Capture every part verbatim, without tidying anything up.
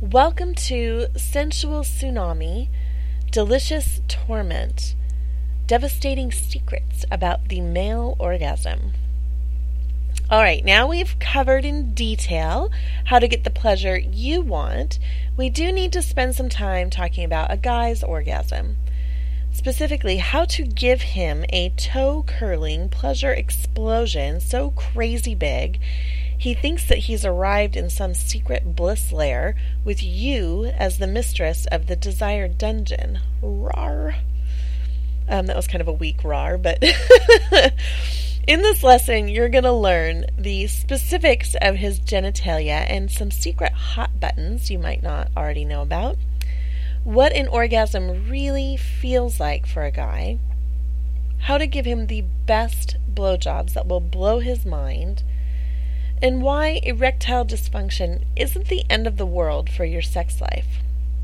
Welcome to Sensual Tsunami, Delicious Torment, Devastating Secrets about the Male Orgasm. Alright, now we've covered in detail how to get the pleasure you want. We do need to spend some time talking about a guy's orgasm. Specifically, how to give him a toe-curling pleasure explosion so crazy big he thinks that he's arrived in some secret bliss lair with you as the mistress of the desired dungeon. Rawr. Um, that was kind of a weak rawr, but in this lesson, you're going to learn the specifics of his genitalia and some secret hot buttons you might not already know about, what an orgasm really feels like for a guy, how to give him the best blowjobs that will blow his mind, and why erectile dysfunction isn't the end of the world for your sex life.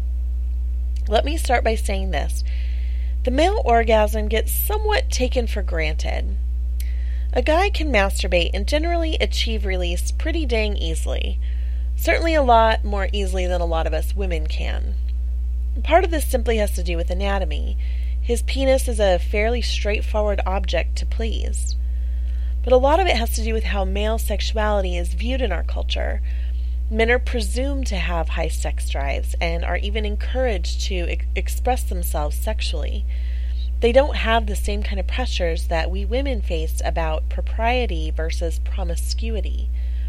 Let me start by saying this. The male orgasm gets somewhat taken for granted. A guy can masturbate and generally achieve release pretty dang easily. Certainly a lot more easily than a lot of us women can. Part of this simply has to do with anatomy. His penis is a fairly straightforward object to please. But a lot of it has to do with how male sexuality is viewed in our culture. Men are presumed to have high sex drives and are even encouraged to ex- express themselves sexually. They don't have the same kind of pressures that we women face about propriety versus promiscuity.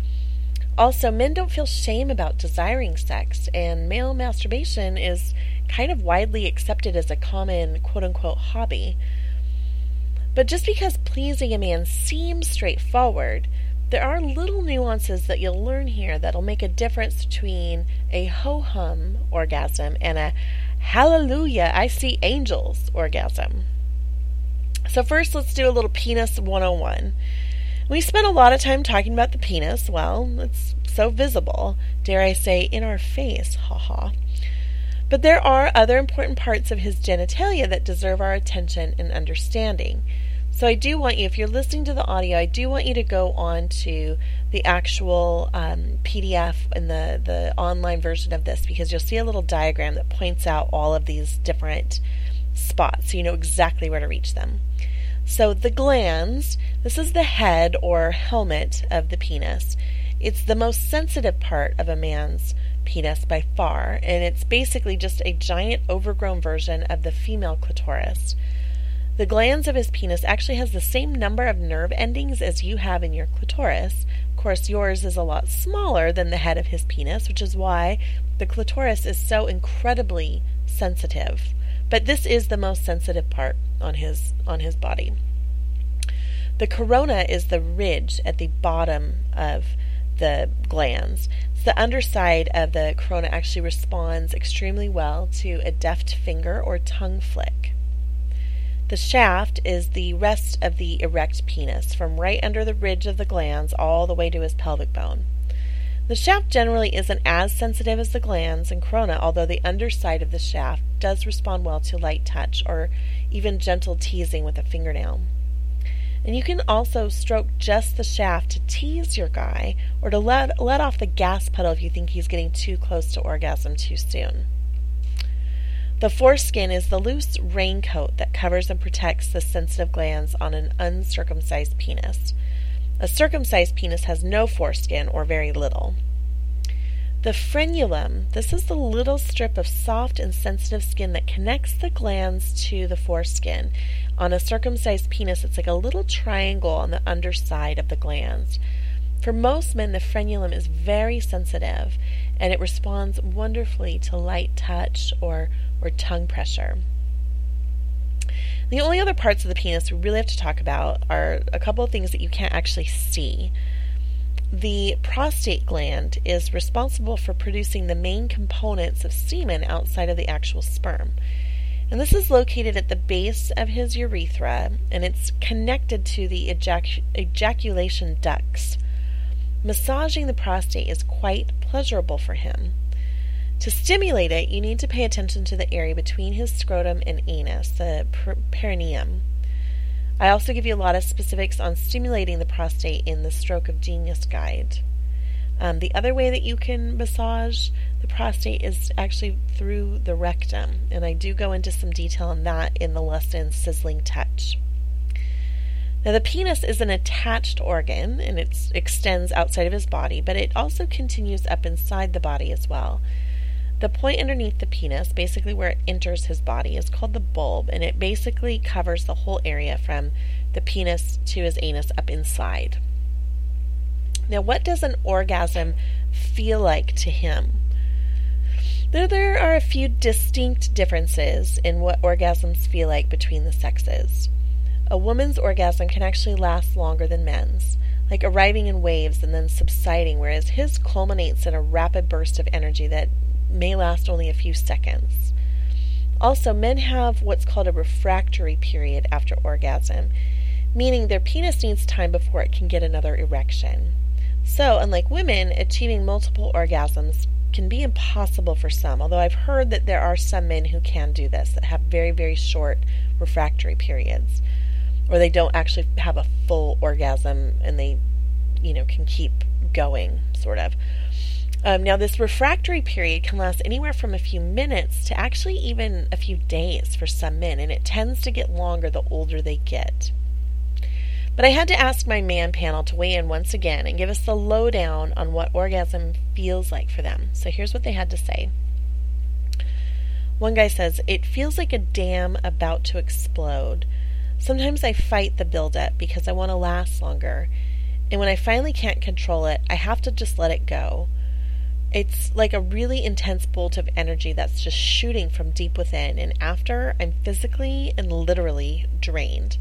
Also, men don't feel shame about desiring sex, and male masturbation is kind of widely accepted as a common quote-unquote hobby. But just because pleasing a man seems straightforward, there are little nuances that you'll learn here that'll make a difference between a ho-hum orgasm and a hallelujah, I see angels orgasm. So first, let's do a little penis one oh one. We spent a lot of time talking about the penis. Well, it's so visible, dare I say, in our face, haha. But there are other important parts of his genitalia that deserve our attention and understanding. So I do want you, if you're listening to the audio, I do want you to go on to the actual um, P D F and the, the online version of this, because you'll see a little diagram that points out all of these different spots, so you know exactly where to reach them. So the glans, this is the head or helmet of the penis. It's the most sensitive part of a man's penis by far, and it's basically just a giant overgrown version of the female clitoris. The glans of his penis actually has the same number of nerve endings as you have in your clitoris. Of course, yours is a lot smaller than the head of his penis, which is why the clitoris is so incredibly sensitive. But this is the most sensitive part on his on his body. The corona is the ridge at the bottom of the glans. So the underside of the corona actually responds extremely well to a deft finger or tongue flick. The shaft is the rest of the erect penis, from right under the ridge of the glans all the way to his pelvic bone. The shaft generally isn't as sensitive as the glans and corona, although the underside of the shaft does respond well to light touch or even gentle teasing with a fingernail. And you can also stroke just the shaft to tease your guy or to let, let off the gas pedal if you think he's getting too close to orgasm too soon. The foreskin is the loose raincoat that covers and protects the sensitive glands on an uncircumcised penis. A circumcised penis has no foreskin or very little. The frenulum, this is the little strip of soft and sensitive skin that connects the glands to the foreskin. On a circumcised penis, it's like a little triangle on the underside of the glands. For most men, the frenulum is very sensitive, and it responds wonderfully to light touch or, or tongue pressure. The only other parts of the penis we really have to talk about are a couple of things that you can't actually see. The prostate gland is responsible for producing the main components of semen outside of the actual sperm. And this is located at the base of his urethra, and it's connected to the ejac- ejaculation ducts. Massaging the prostate is quite pleasurable for him. To stimulate it, you need to pay attention to the area between his scrotum and anus, the per- perineum. I also give you a lot of specifics on stimulating the prostate in the Stroke of Genius guide. Um, the other way that you can massage the prostate is actually through the rectum, and I do go into some detail on that in the lesson Sizzling Touch. Now, the penis is an attached organ, and it extends outside of his body, but it also continues up inside the body as well. The point underneath the penis, basically where it enters his body, is called the bulb, and it basically covers the whole area from the penis to his anus up inside. Now, what does an orgasm feel like to him? There, there are a few distinct differences in what orgasms feel like between the sexes. A woman's orgasm can actually last longer than men's, like arriving in waves and then subsiding, whereas his culminates in a rapid burst of energy that may last only a few seconds. Also, men have what's called a refractory period after orgasm, meaning their penis needs time before it can get another erection. So, unlike women, achieving multiple orgasms can be impossible for some, although I've heard that there are some men who can do this, that have very, very short refractory periods, or they don't actually have a full orgasm and they, you know, can keep going, sort of. Um, now, this refractory period can last anywhere from a few minutes to actually even a few days for some men, and it tends to get longer the older they get. But I had to ask my man panel to weigh in once again and give us the lowdown on what orgasm feels like for them. So here's what they had to say. One guy says, "It feels like a dam about to explode. Sometimes I fight the buildup because I want to last longer. And when I finally can't control it, I have to just let it go. It's like a really intense bolt of energy that's just shooting from deep within. And after, I'm physically and literally drained."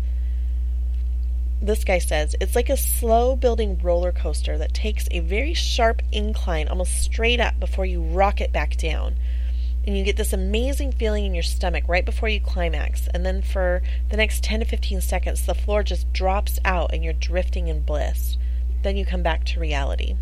This guy says, "It's like a slow-building roller coaster that takes a very sharp incline almost straight up before you rocket back down. And you get this amazing feeling in your stomach right before you climax. And then for the next ten to fifteen seconds, the floor just drops out and you're drifting in bliss. Then you come back to reality.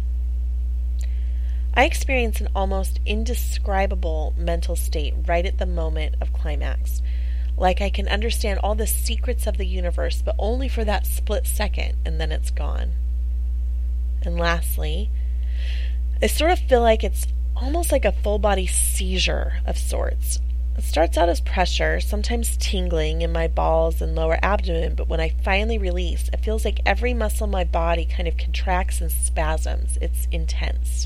I experience an almost indescribable mental state right at the moment of climax. Like I can understand all the secrets of the universe, but only for that split second, and then it's gone. And lastly, I sort of feel like it's almost like a full-body seizure of sorts. It starts out as pressure, sometimes tingling in my balls and lower abdomen, but when I finally release, it feels like every muscle in my body kind of contracts and spasms. It's intense."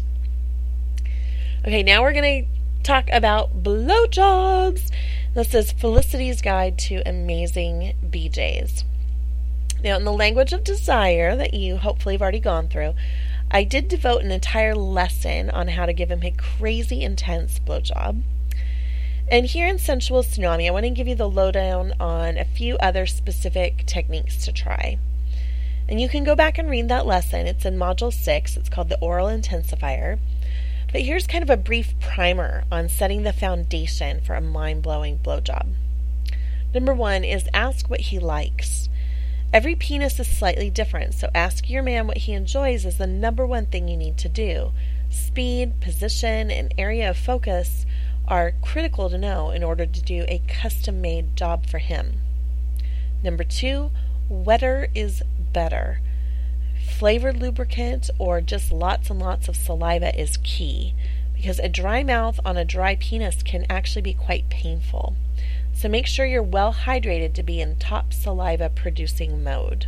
Okay, now we're going to talk about blowjobs. This is Felicity's Guide to Amazing B Js. Now, in the language of desire that you hopefully have already gone through, I did devote an entire lesson on how to give him a crazy intense blowjob. And here in Sensual Tsunami, I want to give you the lowdown on a few other specific techniques to try. And you can go back and read that lesson. It's in Module six. It's called the Oral Intensifier. But here's kind of a brief primer on setting the foundation for a mind-blowing blowjob. Number one is ask what he likes. Every penis is slightly different, so ask your man what he enjoys is the number one thing you need to do. Speed, position, and area of focus are critical to know in order to do a custom-made job for him. Number two, wetter is better. Flavored lubricant or just lots and lots of saliva is key, because a dry mouth on a dry penis can actually be quite painful. So make sure you're well hydrated to be in top saliva producing mode.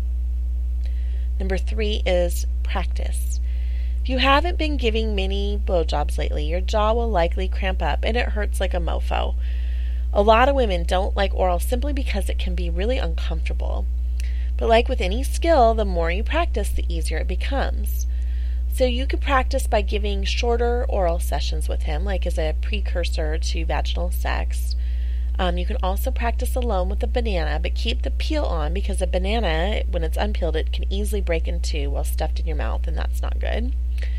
Number three is practice. If you haven't been giving many blowjobs lately, your jaw will likely cramp up and it hurts like a mofo. A lot of women don't like oral simply because it can be really uncomfortable. But like with any skill, the more you practice, the easier it becomes. So you could practice by giving shorter oral sessions with him, like as a precursor to vaginal sex. Um, you can also practice alone with a banana, but keep the peel on, because a banana, when it's unpeeled, it can easily break in two while stuffed in your mouth, and that's not good.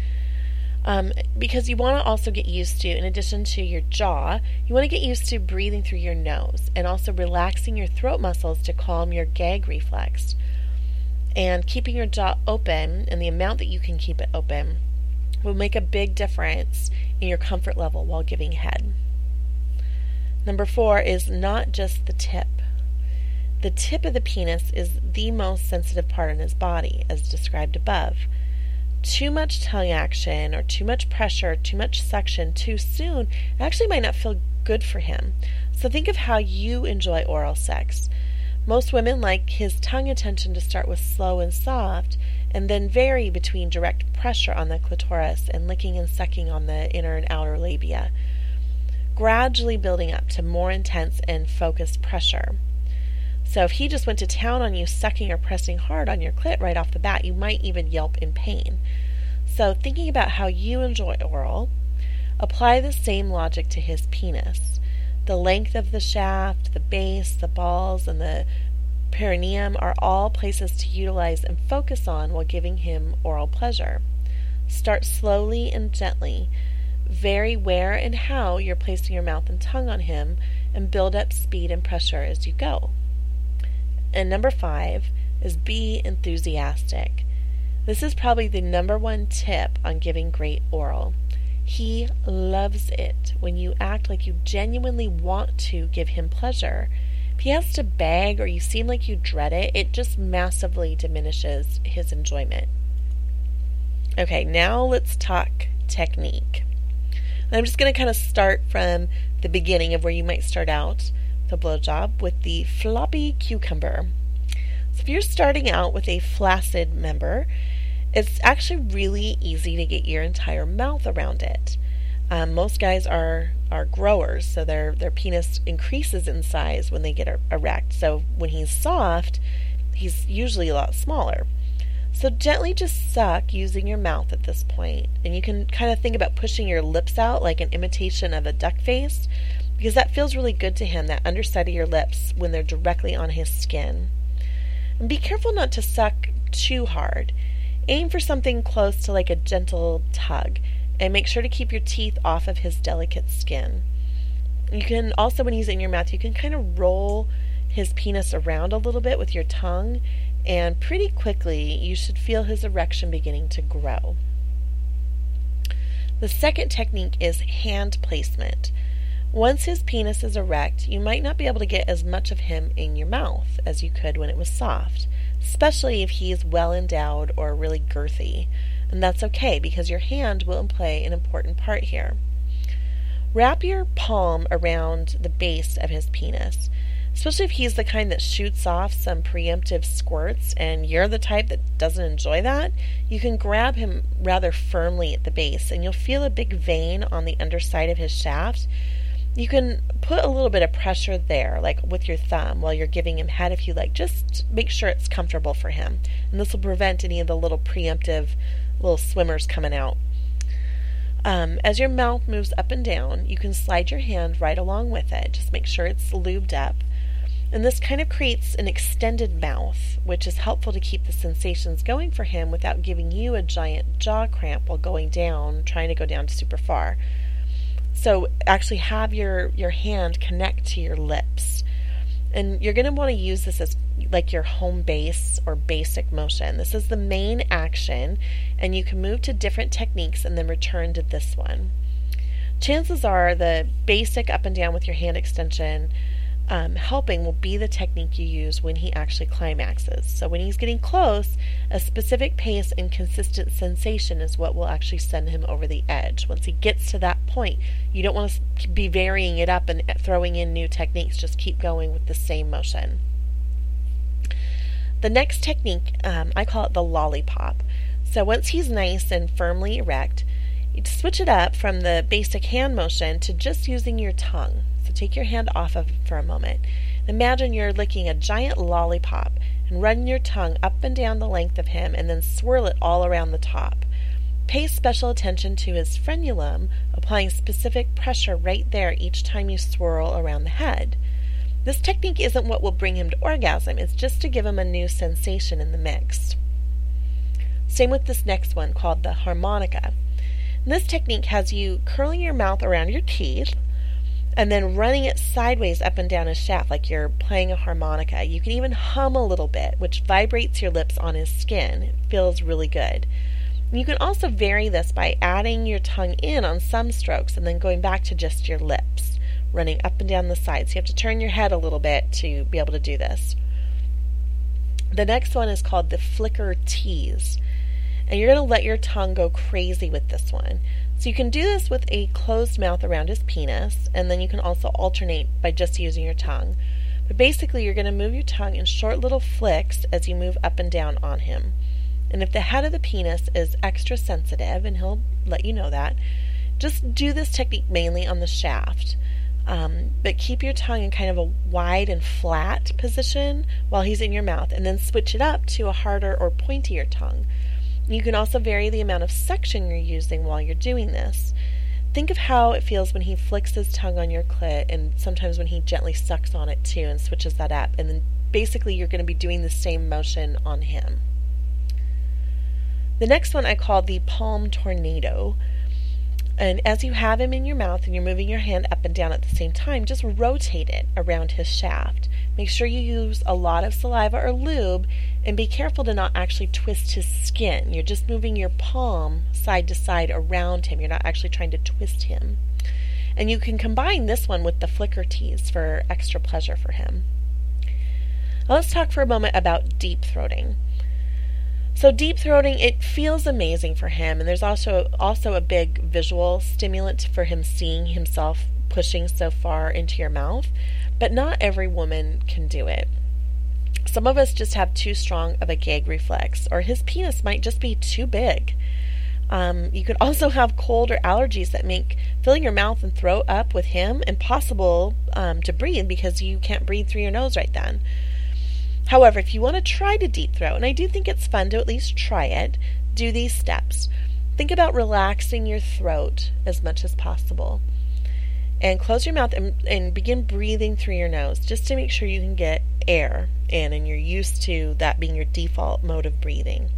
Um, because you want to also get used to, in addition to your jaw, you want to get used to breathing through your nose and also relaxing your throat muscles to calm your gag reflex. And keeping your jaw open, and the amount that you can keep it open, will make a big difference in your comfort level while giving head. Number four is not just the tip. The tip of the penis is the most sensitive part in his body, as described above. too much tongue action or too much pressure, too much suction too soon actually might not feel good for him. So think of how you enjoy oral sex. Most women like his tongue attention to start with slow and soft, and then vary between direct pressure on the clitoris and licking and sucking on the inner and outer labia, gradually building up to more intense and focused pressure. So if he just went to town on you, sucking or pressing hard on your clit right off the bat, you might even yelp in pain. So thinking about how you enjoy oral, apply the same logic to his penis. The length of the shaft, the base, the balls, and the perineum are all places to utilize and focus on while giving him oral pleasure. Start slowly and gently. Vary where and how you're placing your mouth and tongue on him, and build up speed and pressure as you go. And number five is be enthusiastic. This is probably the number one tip on giving great oral. He loves it when you act like you genuinely want to give him pleasure. If he has to beg or you seem like you dread it, it just massively diminishes his enjoyment. Okay, now let's talk technique. I'm just going to kind of start from the beginning of where you might start out the blowjob with the floppy cucumber. So if you're starting out with a flaccid member, it's actually really easy to get your entire mouth around it. Um, most guys are are growers, so their their penis increases in size when they get er- erect. So when he's soft, he's usually a lot smaller. So gently just suck using your mouth at this point, and you can kind of think about pushing your lips out like an imitation of a duck face, because that feels really good to him, that underside of your lips when they're directly on his skin. And be careful not to suck too hard. Aim for something close to like a gentle tug, and make sure to keep your teeth off of his delicate skin. You can also, when he's in your mouth, you can kind of roll his penis around a little bit with your tongue, and pretty quickly you should feel his erection beginning to grow. The second technique is hand placement. Once his penis is erect, you might not be able to get as much of him in your mouth as you could when it was soft, especially if he is well endowed or really girthy. And that's okay, because your hand will play an important part here. Wrap your palm around the base of his penis, especially if he's the kind that shoots off some preemptive squirts and you're the type that doesn't enjoy that. You can grab him rather firmly at the base, and you'll feel a big vein on the underside of his shaft. You can put a little bit of pressure there, like with your thumb, while you're giving him head if you like. Just make sure it's comfortable for him. And this will prevent any of the little preemptive little swimmers coming out. Um, as your mouth moves up and down, you can slide your hand right along with it. Just make sure it's lubed up. And this kind of creates an extended mouth, which is helpful to keep the sensations going for him without giving you a giant jaw cramp while going down, trying to go down super far. So actually have your, your hand connect to your lips. And you're going to want to use this as like your home base or basic motion. This is the main action, and you can move to different techniques and then return to this one. Chances are the basic up and down with your hand extension um, helping will be the technique you use when he actually climaxes. So when he's getting close, a specific pace and consistent sensation is what will actually send him over the edge. Once he gets to that point, you don't want to be varying it up and throwing in new techniques. Just keep going with the same motion. The next technique, um, I call it the lollipop. So once he's nice and firmly erect, you switch it up from the basic hand motion to just using your tongue. So take your hand off of it for a moment. Imagine you're licking a giant lollipop and run your tongue up and down the length of him and then swirl it all around the top. Pay special attention to his frenulum, applying specific pressure right there each time you swirl around the head. This technique isn't what will bring him to orgasm, it's just to give him a new sensation in the mix. Same with this next one called the harmonica. And this technique has you curling your mouth around your teeth and then running it sideways up and down his shaft like you're playing a harmonica. You can even hum a little bit, which vibrates your lips on his skin. It feels really good. You can also vary this by adding your tongue in on some strokes and then going back to just your lips, running up and down the sides. You have to turn your head a little bit to be able to do this. The next one is called the flicker tease. And you're going to let your tongue go crazy with this one. So you can do this with a closed mouth around his penis, and then you can also alternate by just using your tongue. But basically, you're going to move your tongue in short little flicks as you move up and down on him. And if the head of the penis is extra sensitive, and he'll let you know that, just do this technique mainly on the shaft. Um, but keep your tongue in kind of a wide and flat position while he's in your mouth, and then switch it up to a harder or pointier tongue. You can also vary the amount of suction you're using while you're doing this. Think of how it feels when he flicks his tongue on your clit, and sometimes when he gently sucks on it too and switches that up. And then basically you're going to be doing the same motion on him. The next one I call the palm tornado. And as you have him in your mouth and you're moving your hand up and down at the same time, just rotate it around his shaft. Make sure you use a lot of saliva or lube, and be careful to not actually twist his skin. You're just moving your palm side to side around him. You're not actually trying to twist him. And you can combine this one with the flicker tease for extra pleasure for him. Now let's talk for a moment about deep throating. So deep throating, it feels amazing for him, and there's also also a big visual stimulant for him seeing himself pushing so far into your mouth, but not every woman can do it. Some of us just have too strong of a gag reflex, or his penis might just be too big. Um, you could also have cold or allergies that make filling your mouth and throat up with him impossible um, to breathe because you can't breathe through your nose right then. However, if you want to try to deep throat, and I do think it's fun to at least try it, do these steps. Think about relaxing your throat as much as possible. And close your mouth and, and begin breathing through your nose just to make sure you can get air in and you're used to that being your default mode of breathing.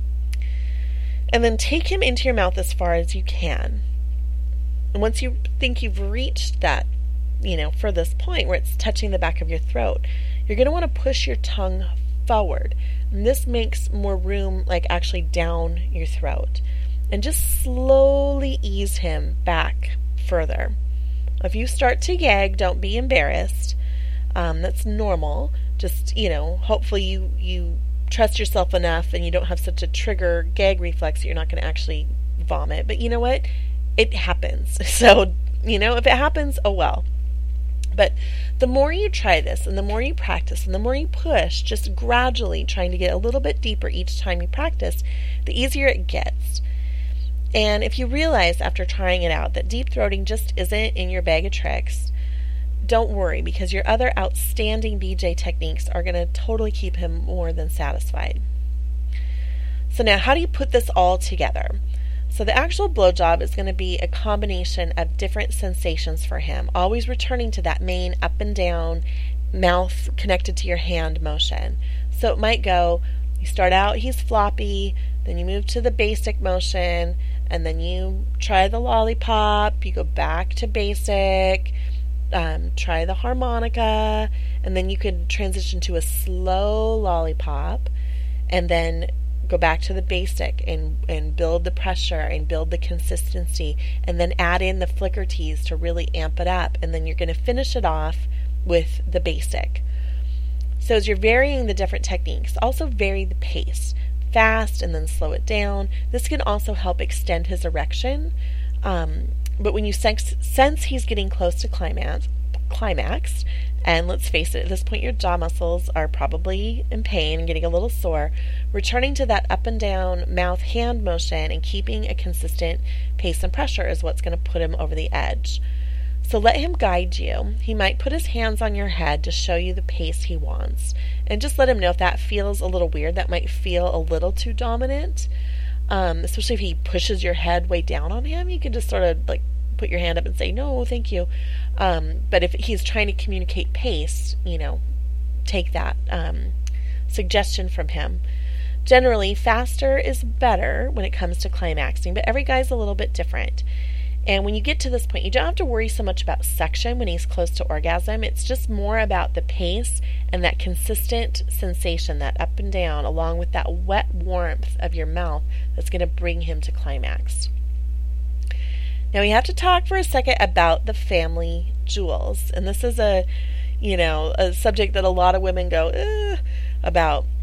And then take him into your mouth as far as you can. And once you think you've reached that, you know, furthest point where it's touching the back of your throat, you're going to want to push your tongue forward. And this makes more room, like actually down your throat. And just slowly ease him back further. If you start to gag, don't be embarrassed. Um, that's normal. Just, you know, hopefully you, you trust yourself enough and you don't have such a trigger gag reflex that you're not going to actually vomit. But you know what? It happens. So, you know, if it happens, oh well. But the more you try this and the more you practice and the more you push, just gradually trying to get a little bit deeper each time you practice, the easier it gets. And if you realize after trying it out that deep throating just isn't in your bag of tricks, don't worry, because your other outstanding B J techniques are going to totally keep him more than satisfied. So now, how do you put this all together? So the actual blowjob is going to be a combination of different sensations for him, always returning to that main up and down, mouth connected to your hand motion. So it might go, you start out, he's floppy, then you move to the basic motion, and then you try the lollipop, you go back to basic, um, try the harmonica, and then you could transition to a slow lollipop, and then go back to the basic and, and build the pressure and build the consistency, and then add in the flicker tease to really amp it up, and then you're going to finish it off with the basic. So as you're varying the different techniques, also vary the pace. Fast and then slow it down. This can also help extend his erection. Um, but when you sense, sense he's getting close to climax, climax, and let's face it, at this point your jaw muscles are probably in pain and getting a little sore, returning to that up and down mouth hand motion and keeping a consistent pace and pressure is what's going to put him over the edge. So let him guide you. He might put his hands on your head to show you the pace he wants. And just let him know if that feels a little weird, that might feel a little too dominant. Um, especially if he pushes your head way down on him, you can just sort of like put your hand up and say, no, thank you. Um, but if he's trying to communicate pace, you know, take that um, suggestion from him. Generally, faster is better when it comes to climaxing, but every guy's a little bit different. And when you get to this point, you don't have to worry so much about suction when he's close to orgasm. It's just more about the pace and that consistent sensation, that up and down, along with that wet warmth of your mouth that's going to bring him to climax. Now we have to talk for a second about the family jewels. And this is a, you know, a subject that a lot of women go, eh, about.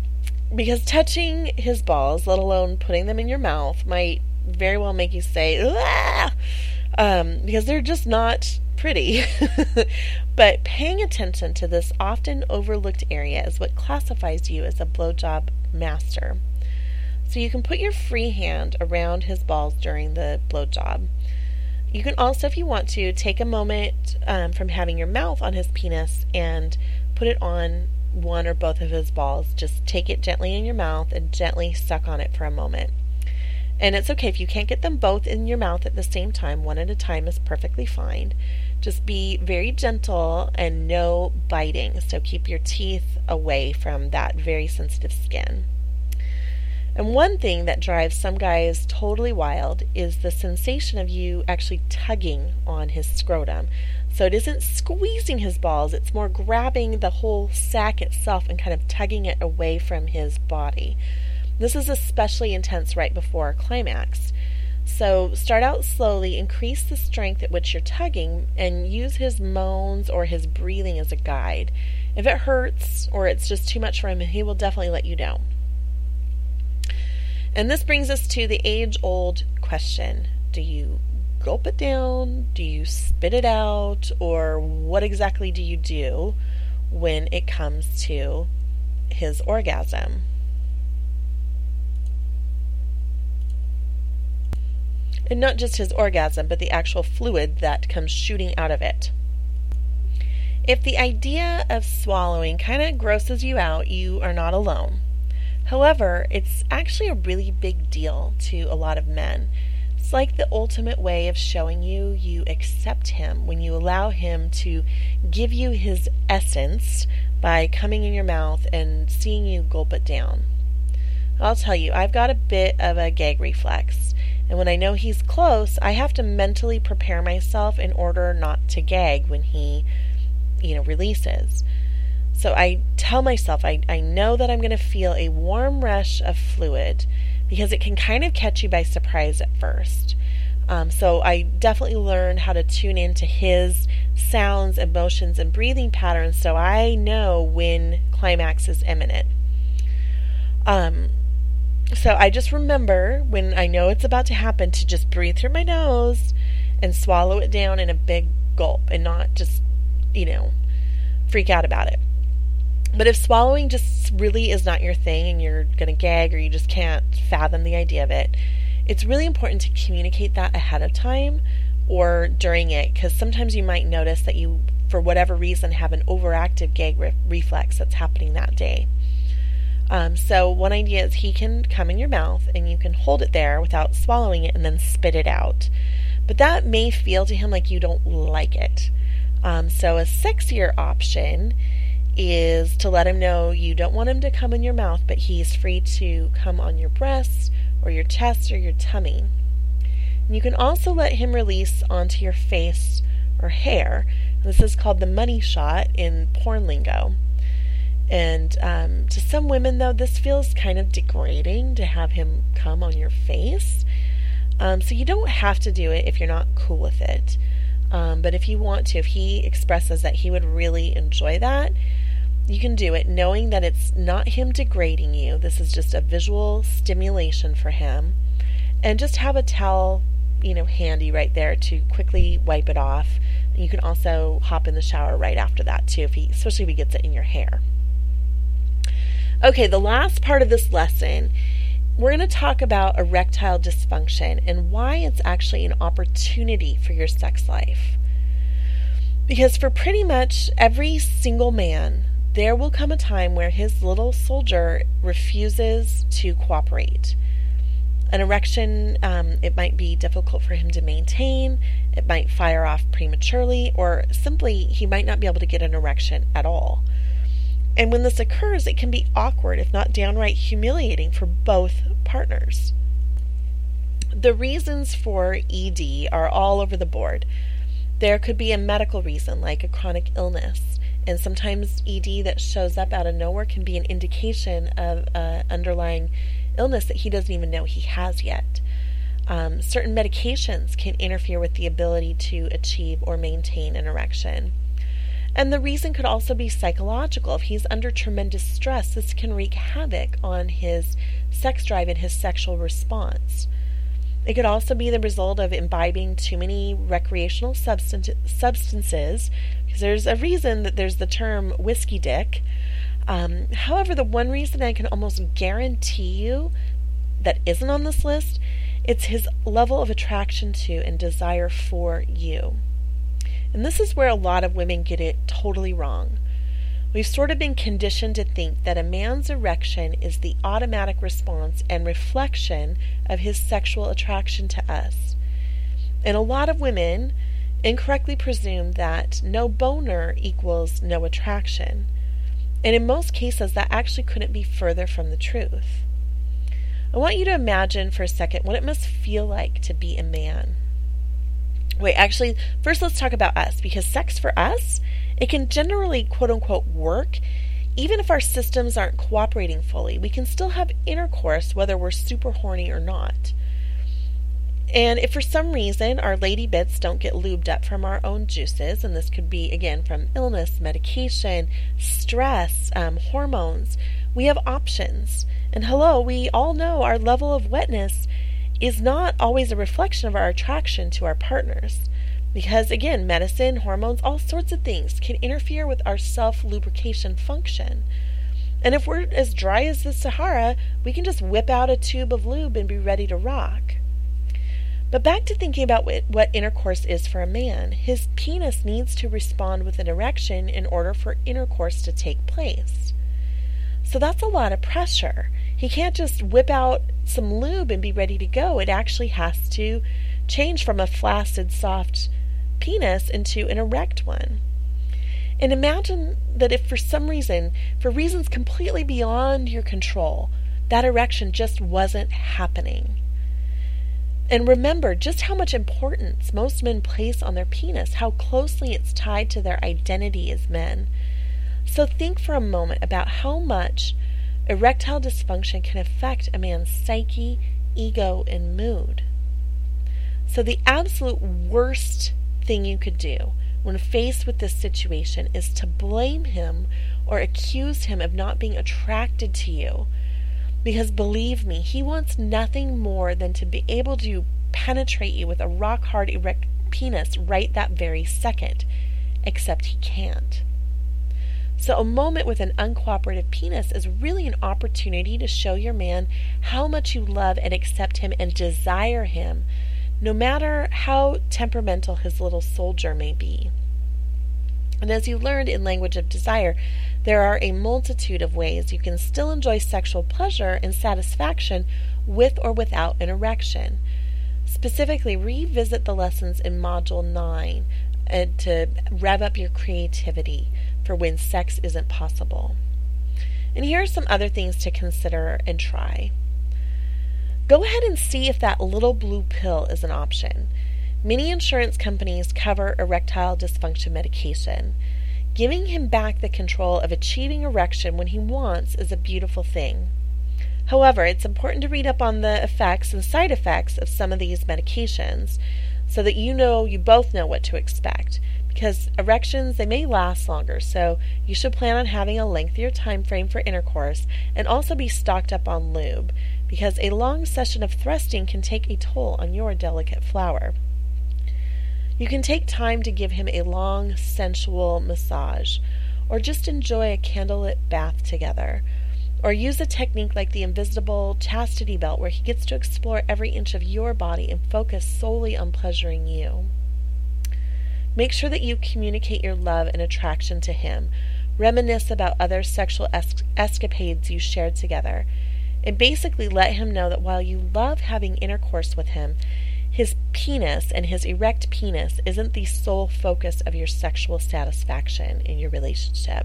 because touching his balls, let alone putting them in your mouth, might very well make you say, "Ah!" Um, because they're just not pretty. But paying attention to this often overlooked area is what classifies you as a blowjob master. So you can put your free hand around his balls during the blowjob. You can also, if you want to, take a moment um, from having your mouth on his penis and put it on one or both of his balls. Just take it gently in your mouth and gently suck on it for a moment. And it's okay if you can't get them both in your mouth at the same time. One at a time is perfectly fine. Just be very gentle and no biting. So keep your teeth away from that very sensitive skin. And one thing that drives some guys totally wild is the sensation of you actually tugging on his scrotum. So it isn't squeezing his balls, it's more grabbing the whole sack itself and kind of tugging it away from his body. This is especially intense right before a climax. So start out slowly, increase the strength at which you're tugging, and use his moans or his breathing as a guide. If it hurts or it's just too much for him, he will definitely let you know. And this brings us to the age-old question. Do you gulp it down? Do you spit it out? Or what exactly do you do when it comes to his orgasm? And not just his orgasm, but the actual fluid that comes shooting out of it. If the idea of swallowing kind of grosses you out, you are not alone. However, it's actually a really big deal to a lot of men. It's like the ultimate way of showing you you accept him when you allow him to give you his essence by coming in your mouth and seeing you gulp it down. I'll tell you, I've got a bit of a gag reflex, and when I know he's close, I have to mentally prepare myself in order not to gag when he, you know, releases. So I tell myself I, I know that I'm going to feel a warm rush of fluid because it can kind of catch you by surprise at first. Um, so I definitely learn how to tune into his sounds, emotions, and breathing patterns so I know when climax is imminent. Um, so I just remember when I know it's about to happen to just breathe through my nose and swallow it down in a big gulp and not just, you know, freak out about it. But if swallowing just really is not your thing and you're going to gag or you just can't fathom the idea of it, it's really important to communicate that ahead of time or during it, because sometimes you might notice that you, for whatever reason, have an overactive gag re- reflex that's happening that day. Um, so one idea is he can come in your mouth and you can hold it there without swallowing it and then spit it out. But that may feel to him like you don't like it. Um, so a sexier option is to let him know you don't want him to come in your mouth, but he's free to come on your breasts or your chest or your tummy. And you can also let him release onto your face or hair. This is called the money shot in porn lingo. And um, to some women, though, this feels kind of degrading to have him come on your face. Um, so you don't have to do it if you're not cool with it. Um, but if you want to, if he expresses that he would really enjoy that, you can do it knowing that it's not him degrading you. This is just a visual stimulation for him. And just have a towel, you know, handy right there to quickly wipe it off. And you can also hop in the shower right after that too, if he, especially if he gets it in your hair. Okay, the last part of this lesson, we're going to talk about erectile dysfunction and why it's actually an opportunity for your sex life. Because for pretty much every single man, there will come a time where his little soldier refuses to cooperate. An erection, um, it might be difficult for him to maintain, it might fire off prematurely, or simply he might not be able to get an erection at all. And when this occurs, it can be awkward, if not downright humiliating for both partners. The reasons for E D are all over the board. There could be a medical reason, like a chronic illness. And sometimes E D that shows up out of nowhere can be an indication of an underlying illness that he doesn't even know he has yet. Um, certain medications can interfere with the ability to achieve or maintain an erection. And the reason could also be psychological. If he's under tremendous stress, this can wreak havoc on his sex drive and his sexual response. It could also be the result of imbibing too many recreational substan- substances, because there's a reason that there's the term whiskey dick. Um, however, the one reason I can almost guarantee you that isn't on this list, it's his level of attraction to and desire for you. And this is where a lot of women get it totally wrong. We've sort of been conditioned to think that a man's erection is the automatic response and reflection of his sexual attraction to us. And a lot of women incorrectly presume that no boner equals no attraction. And in most cases, that actually couldn't be further from the truth. I want you to imagine for a second what it must feel like to be a man. Wait, actually, first let's talk about us, because sex for us, it can generally, quote-unquote, work. Even if our systems aren't cooperating fully, we can still have intercourse whether we're super horny or not. And if for some reason our lady bits don't get lubed up from our own juices, and this could be, again, from illness, medication, stress, um, hormones, we have options. And hello, we all know our level of wetness is not always a reflection of our attraction to our partners. Because, again, medicine, hormones, all sorts of things can interfere with our self-lubrication function. And if we're as dry as the Sahara, we can just whip out a tube of lube and be ready to rock. But back to thinking about what intercourse is for a man. His penis needs to respond with an erection in order for intercourse to take place. So that's a lot of pressure. He can't just whip out some lube and be ready to go. It actually has to change from a flaccid, soft penis into an erect one. And imagine that if for some reason, for reasons completely beyond your control, that erection just wasn't happening. And remember just how much importance most men place on their penis, how closely it's tied to their identity as men. So think for a moment about how much erectile dysfunction can affect a man's psyche, ego, and mood. So the absolute worst thing you could do when faced with this situation is to blame him or accuse him of not being attracted to you. Because believe me, he wants nothing more than to be able to penetrate you with a rock-hard erect penis right that very second. Except he can't. So a moment with an uncooperative penis is really an opportunity to show your man how much you love and accept him and desire him, no matter how temperamental his little soldier may be. And as you learned in Language of Desire, there are a multitude of ways you can still enjoy sexual pleasure and satisfaction with or without an erection. Specifically, revisit the lessons in Module nine and to rev up your creativity for when sex isn't possible. And here are some other things to consider and try. Go ahead and see if that little blue pill is an option. Many insurance companies cover erectile dysfunction medication. Giving him back the control of achieving erection when he wants is a beautiful thing. However, it's important to read up on the effects and side effects of some of these medications so that you know, you both know what to expect. Because erections, they may last longer, so you should plan on having a lengthier time frame for intercourse and also be stocked up on lube, because a long session of thrusting can take a toll on your delicate flower. You can take time to give him a long, sensual massage, or just enjoy a candlelit bath together, or use a technique like the invisible chastity belt where he gets to explore every inch of your body and focus solely on pleasuring you. Make sure that you communicate your love and attraction to him, reminisce about other sexual es- escapades you shared together, and basically let him know that while you love having intercourse with him, his penis and his erect penis isn't the sole focus of your sexual satisfaction in your relationship.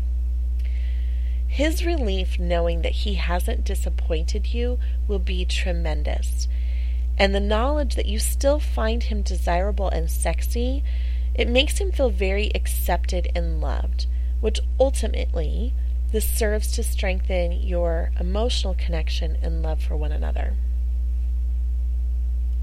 His relief knowing that he hasn't disappointed you will be tremendous. And the knowledge that you still find him desirable and sexy, it makes him feel very accepted and loved, which ultimately, this serves to strengthen your emotional connection and love for one another.